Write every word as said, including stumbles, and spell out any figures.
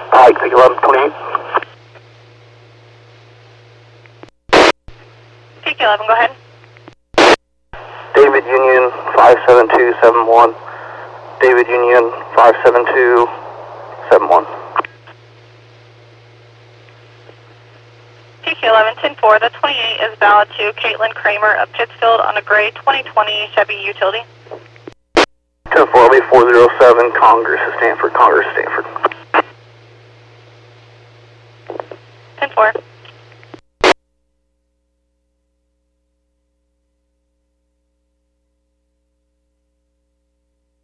Pike, take eleven twenty-eight. P Q eleven, go ahead. David Union five seven two seven one. David Union five seven two seven one. P Q eleven, ten four, the twenty-eight is valid to Caitlin Kramer of Pittsfield on a gray twenty twenty Chevy utility. ten four, I'll be four zero seven, Congress, Stanford, Congress, Stanford. ten four.